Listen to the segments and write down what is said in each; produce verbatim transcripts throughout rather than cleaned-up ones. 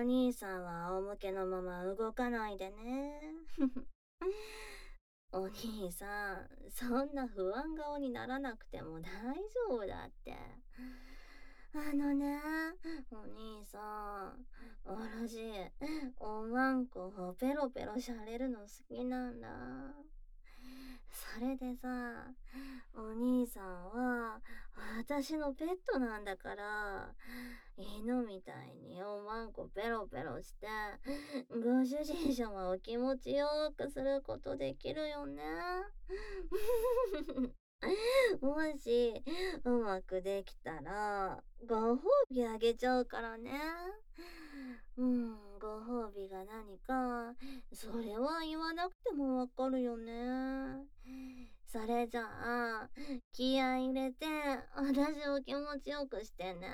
お兄さんは仰向けのまま動かないでね。お兄さん、そんな不安顔にならなくても大丈夫だって。あのね、お兄さん、私、おまんこをペロペロしゃれるの好きなんだ。それでさ、お兄さんは私のペットなんだから、犬みたいにおまんこペロペロして、ご主人様を気持ちよくすることできるよね。もし、うまくできたら、ご褒美あげちゃうからね。うん、ご褒美が何か、それは言わなくてもわかるよね。それじゃあ、気合い入れて、私を気持ちよくしてね。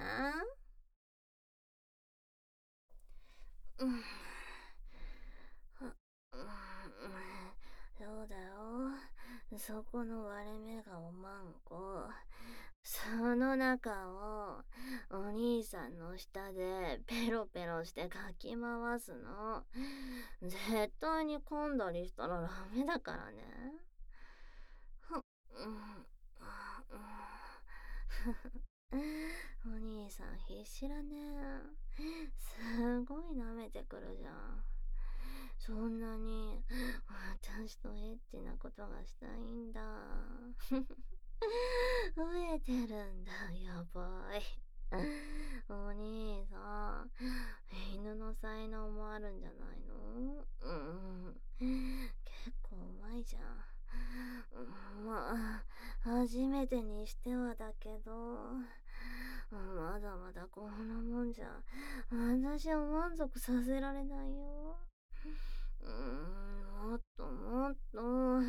うん、はうんそうだよ。そこの割れ目がおまんこ。その中をお兄さんの下でペロペロしてかき回すの。絶対に噛んだりしたらダメだからね。ふうんお兄さん必死だね。すごい舐めてくるじゃん。そんなに私とエッチなことがしたいんだ。増えてるんだ、やばい。お兄さん、犬の才能もあるんじゃないの？うん。結構うまいじゃん。うんまあ、初めてにしてはだけど、まだまだこんなもんじゃ、私を満足させられないよ。うーん、もっともっと、うん、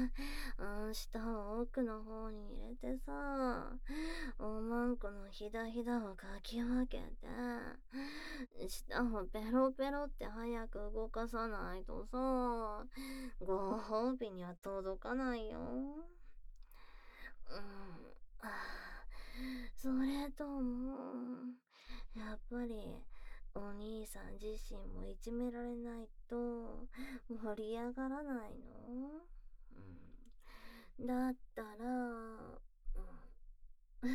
舌を奥の方に入れてさ、おまんこのひだひだをかき分けて、舌をペロペロって早く動かさないとさ、ご褒美には届かないよ。うん、あそれとも、やっぱり、お兄さん自身もいじめられないと盛り上がらないの？うん、だったら、うん、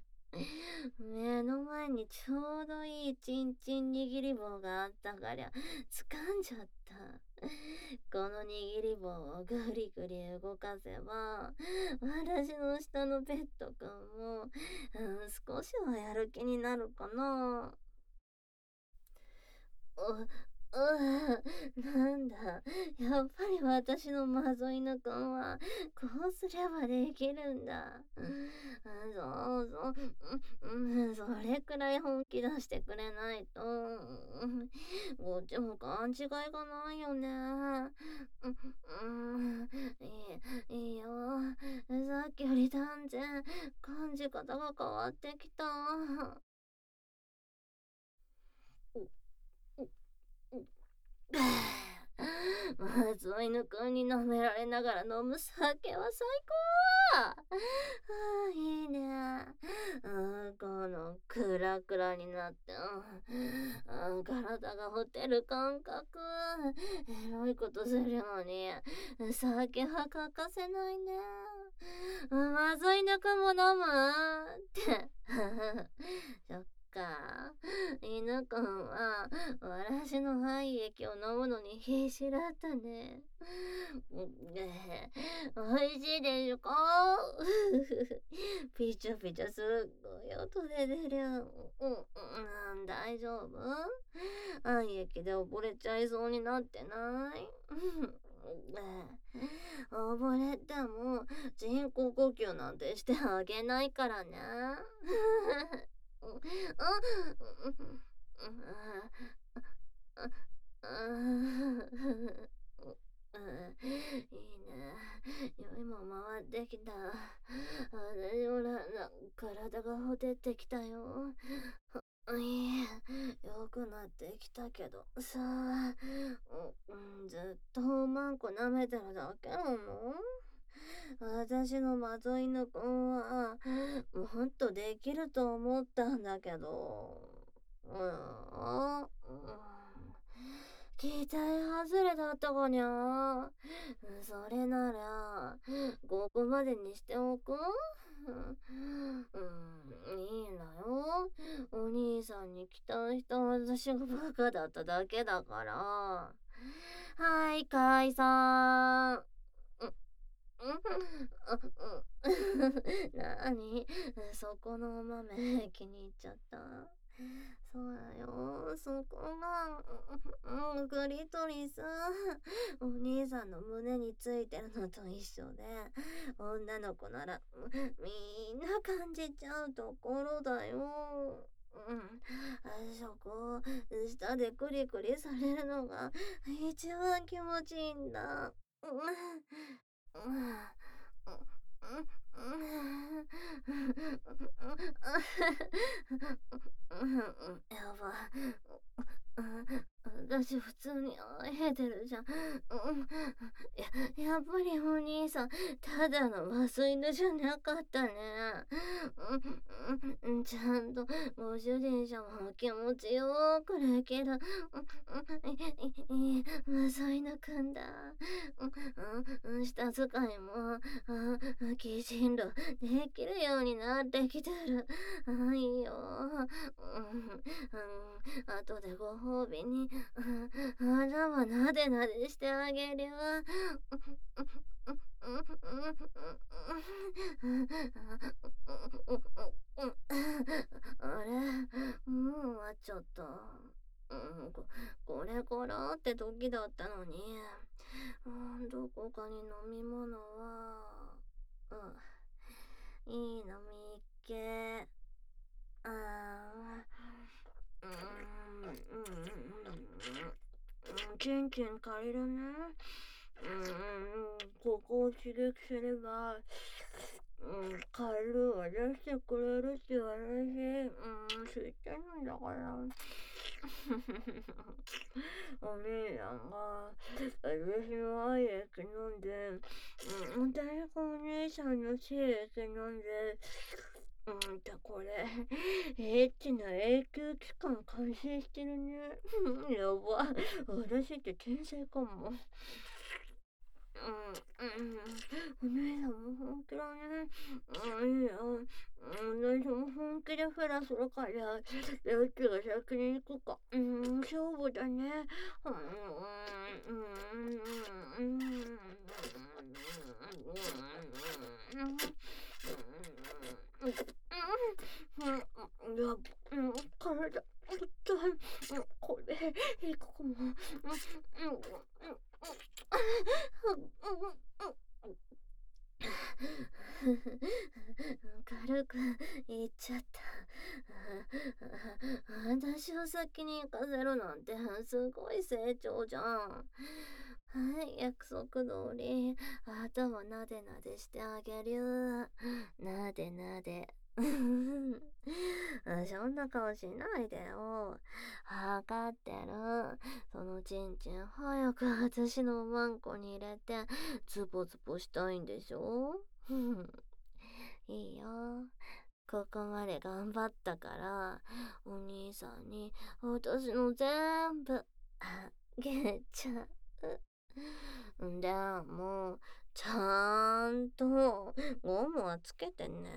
目の前にちょうどいいチンチン握り棒があったから掴んじゃった。この握り棒をぐりぐり動かせば、私の下のペットくんも、うん、少しはやる気になるかな。う、うなんだ。やっぱり私のマゾイヌくんは、こうすればできるんだ。そうそう。うん、それくらい本気出してくれないと、うんこっちも勘違いがないよね。うん、うん、いい、いいよ。さっきより断然感じ方が変わってきた。松井の君に舐められながら飲む酒は最高。ああ、いいね。うん、このクラクラになって、うん、体がほてる感覚。エロいことするのに、酒は欠かせないね。松井の君も飲むって。そっか。犬くんは、私の肺液を飲むのに必死だったね。ねえ美味しいでしょか？ピチャピチャすっごい音で出る。うん、うん、大丈夫？肺液で溺れちゃいそうになってない？溺れても人工呼吸なんてしてあげないからね。うん、いいね。酔いも回ってきた。私ほら、な体がほてってきたよ。いえ、良くなってきたけどさ、うん、ずっとおまんこ舐めてるだけなの？私のまずいのくんは、もっとできると思ったんだけど。うん、うん、 期待外れだったかにゃ。それなら、ここまでにしておく。うん、いいんだよ。お兄さんに期待した私がバカだっただけだから。はい、解散。うん、なに、そこのお豆気に入っちゃった。そうだよ、そこが、うん、クリトリス。お兄さんの胸についてるのと一緒で、女の子なら、みんな感じちゃうところだよ。うん、あそこ、下でクリクリされるのが一番気持ちいいんだ。うん、うん、やばい。私普通に会えてるじゃん。や、やっぱりお兄さん、ただの麻酔犬じゃなかったね。うん、ちゃんとご主人様も気持ちよくできる。いい麻酔犬くんだ。うん、下使いも、きちんとできるようになってきてる。あ、いいよ。うん、後でご褒美に、頭なでなでしてあげる。あれ、もう終わっちゃった。うん、こ、これからって時だったのに。うん、どこかに飲み物は、うん、いいのみっけ。あー、うん、うん、うん、キンキン借りるね。うん、ここを刺激すれば、うん、カルーは出してくれるし、私、うん、知ってるんだから。お姉さんが、私の愛液飲んで、うん、私がお姉さんの精液飲んで、うんと、これ、エッチな永久期間完成してるね。やば。私って天才かも。うん、うん、お姉さんも本気だね。うん、いいよ。私も本気でフラするから、どっちが先に行くか。うん、勝負だね。うん、うん、うん、うん、うん、や、うん、体、痛い。これ、いくかも。うん、うん、軽く言っちゃった。私を先に行かせるなんてすごい成長じゃん。はい、約束通り頭なでなでしてあげる。なでなで。そんな顔しないでよ。わかってる。そのちんちん早く私のマンコに入れてズボズボしたいんでしょ。いいよ。ここまで頑張ったから、お兄さんに私の全部あげちゃう。んでも、ちゃんとゴムはつけてね。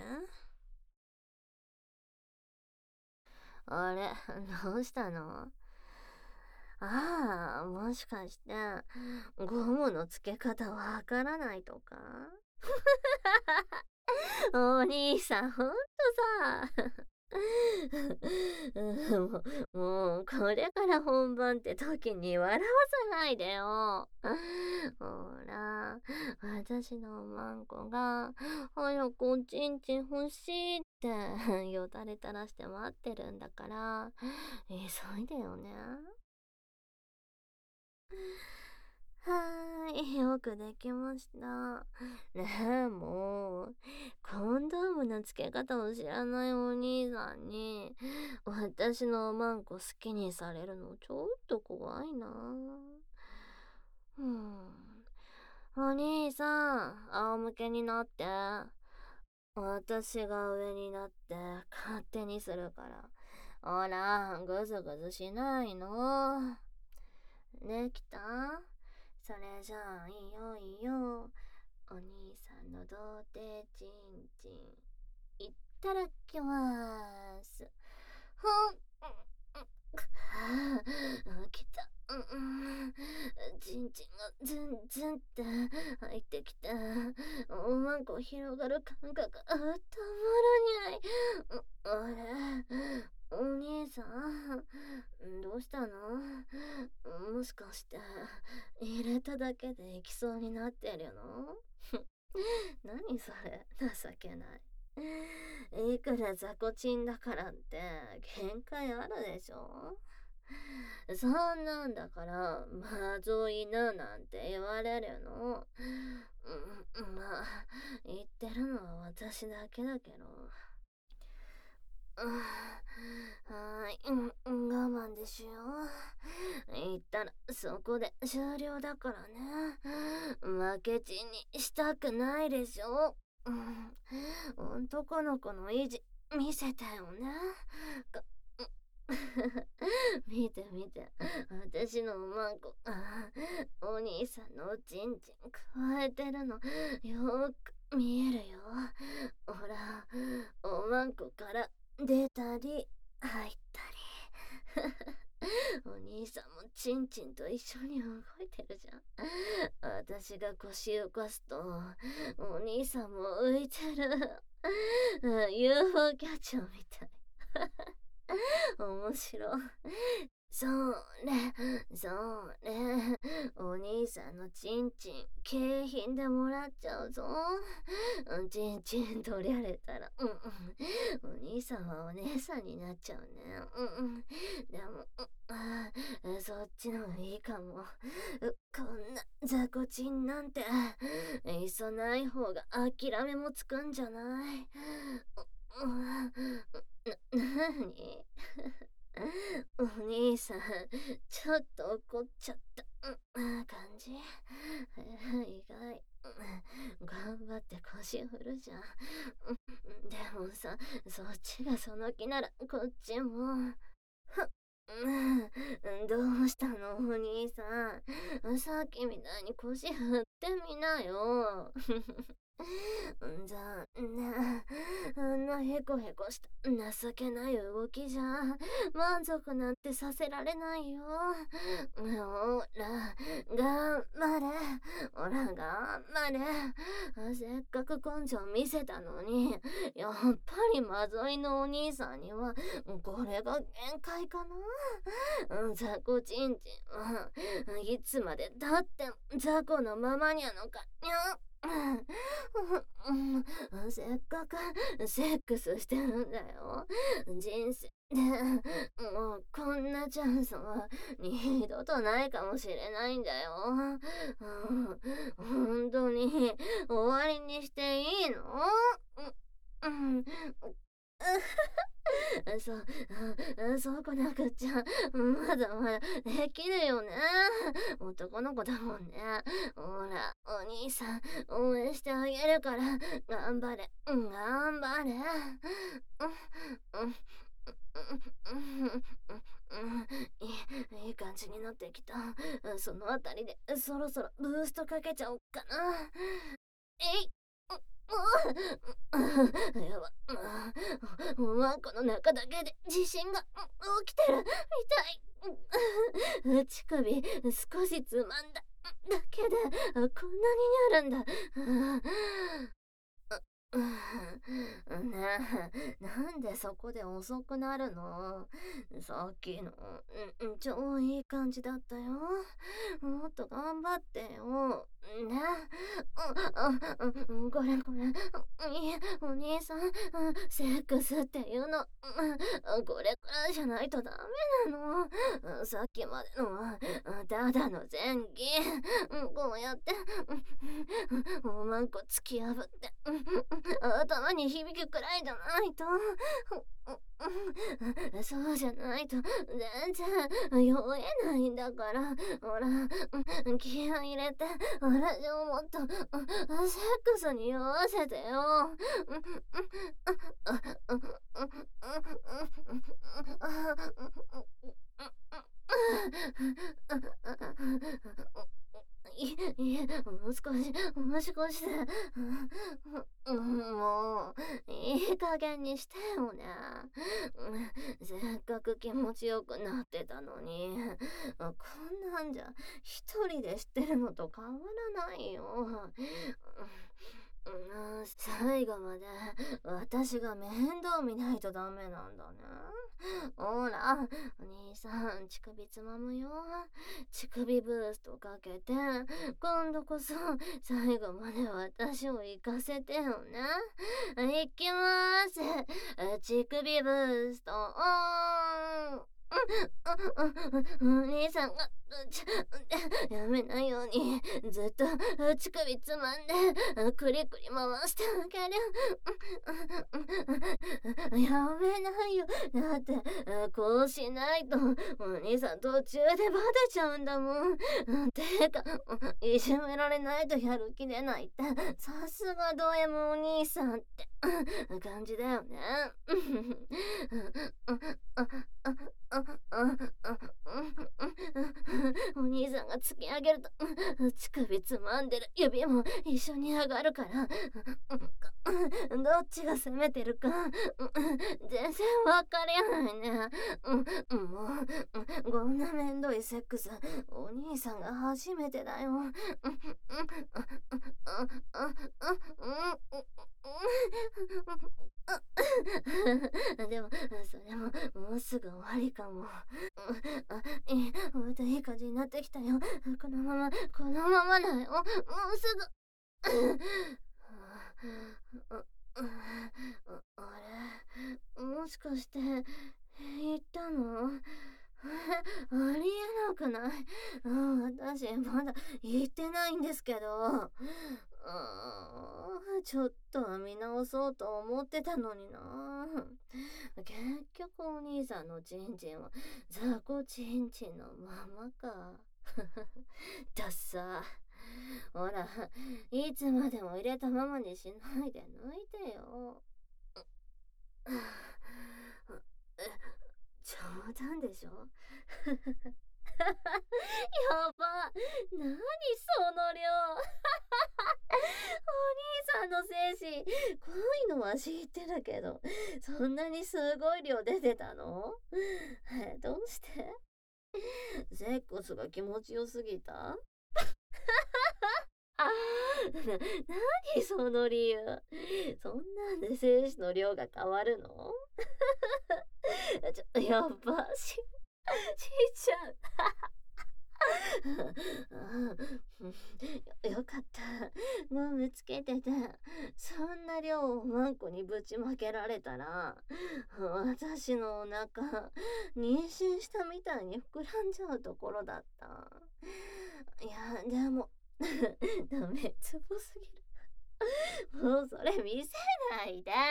あれ、どうしたの？ああ、もしかして、ゴムの付け方わからないとか？お兄さん、ほんとさ。もう、もうこれから本番って時に笑わさないでよ。ほら、私のマンコが、早くおちんちん欲しいってよだれ垂らして待ってるんだから、急いでよね。はーい、よくできました。ねえ、もう、コンドームの付け方を知らないお兄さんに、私のマンコ好きにされるのちょっと怖いな。うん。お兄さん、仰向けになって。私が上になって勝手にするから。ほら、ぐずぐずしないの。 できた？それじゃあいいよいいよ。お兄さんの童貞ちんちんいただきます。ほん、はあ、来た。うんうん、ちんちんがズンズンって入ってきて、おまんこ広がる感覚あたまらにゃい。あれ、お兄さん、どうしたの？もしかして入れただけで行きそうになってるの？何それ、情けない。いくら雑魚チンだからって限界あるでしょ。そんなんだからまずいななんて言われるの。うん、まあ言ってるのは私だけだけど。うん、はーい、うん、我慢でしよう。言ったらそこで終了だからね。負けちにしたくないでしょ。うん、男の子の意地見せたよね。か見て見て、私のおまんこ、あお兄さんのおちんちんくわえてるのよーく見えるよ。ほら、おまんこから出たり入ったり。お兄さんもチンチンと一緒に動いてるじゃん。私が腰浮かすとお兄さんも浮いてる。ユーフォー キャッチャーみたい。面白い。そうね、そうね。お兄さんのチンチン、景品でもらっちゃうぞ。チンチン取られたら、うんうん。お兄さんはお姉さんになっちゃうね。うんうん。でも、あそっちのがいいかも。こんな雑魚チンなんて、いっそない方が諦めもつくんじゃない？な、なに？お兄さん、ちょっと怒っちゃった、うん、感じ？意外。頑張って腰振るじゃん。でもさ、そっちがその気ならこっちも。うん、どうしたのお兄さん。さっきみたいに腰振ってみなよ。じゃあね、あんなヘコヘコした情けない動きじゃ満足なんてさせられないよ。ほら、頑張れ。ほら、頑張れ。せっかく根性見せたのに、やっぱりまずいのお兄さんにはこれが限界かな。雑魚ちんちんはいつまでだって雑魚のままにゃのかにゃ。せっかくセックスしてるんだよ。人生でもうこんなチャンスは二度とないかもしれないんだよ。本当に終わりにしていいの？うん、うん、そ、そうこなくっちゃ、まだまだできるよね。男の子だもんね。ほら、お兄さん、応援してあげるから、頑張れ、頑張れ。いい、いい感じになってきた。そのあたりで、そろそろブーストかけちゃおっかな。えいやば、おわんこの中だけで地震が起きてる。痛い。乳首少しつまんだだけでこんなになるんだ。ねえ、なんでそこで遅くなるの？さっきの、うん、超いい感じだったよ。もっと頑張ってよ。ね。うん、うん、これこれ。いや、お兄さん、セックスっていうの、これくらいじゃないとダメなの。さっきまでのは、ただの前儀。こうやって、おまんこ突き破って、頭に響くくらいじゃないと。そうじゃないと全然酔えないんだから。ほら、気合い入れて私をもっとセックスに酔わせてよ。 いいえ、もう少し、もう少しで。うん、もう、いい加減にしてよね。うん、せっかく気持ちよくなってたのに、こんなんじゃ一人でしてるのと変わらないよ。うん、最後まで私が面倒見ないとダメなんだね。ほら、お兄さん、乳首つまむよ。乳首ブーストかけて、今度こそ最後まで私を行かせてよね。行きまーす。乳首ブースト、オーン。お兄さんが、ちょ、やめないように、ずっと乳首つまんで、くりくり回してあげる。やめないよ。だって、こうしないと、お兄さん途中でバテちゃうんだもん。てか、いじめられないとやる気出ないって、さすがド M お兄さんって感じだよね。お兄さんが突き上げると乳首つまんでる指も一緒に上がるから、どっちが攻めてるか全然わかりないね。もうこんなめんどいセックスお兄さんが初めてだよ。でもそれももうすぐ終わりかも。あ、いい、またいい感じになってきたよ。このままこのままだよ。もうすぐ。ああれ、もしかして言ったの？ありえなくない？うん、私まだ言ってないんですけど。あーちょっとは見直そうと思ってたのにな。結局お兄さんのチンチンは雑魚チンチンのままか。だっさ。ほら、いつまでも入れたままにしないで抜いてよ。え、冗談でしょ？やば。なにその量。お兄さんの精子、濃いのは知ってるけど、そんなにすごい量出てたの？え、どうして？セックスが気持ちよすぎた？あーな、なにその理由。そんなんで精子の量が変わるの？ちょ、やば、し、しちゃう。よ、よかった。ゴムつけてて、そんな量をマンコにぶちまけられたら、私のお腹、妊娠したみたいに膨らんじゃうところだった。いや、でも、ダメ、ツボすぎる。もうそれ見せないで。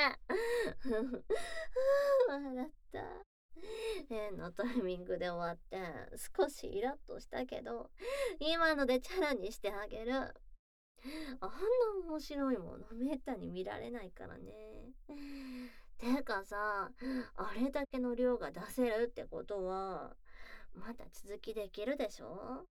笑った。変のタイミングで終わって少しイラッとしたけど、今のでチャラにしてあげる。あんな面白いものめったに見られないからね。てかさ、あれだけの量が出せるってことはまだ続きできるでしょ？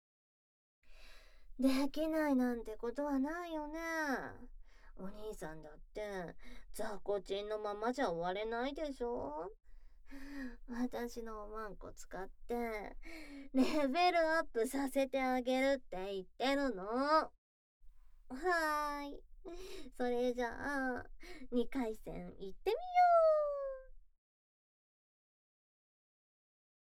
できないなんてことはないよね。お兄さんだって雑魚チンのままじゃ終われないでしょ？私のおまんこ使ってレベルアップさせてあげるって言ってるの。はーい。それじゃあにかい戦行ってみよう。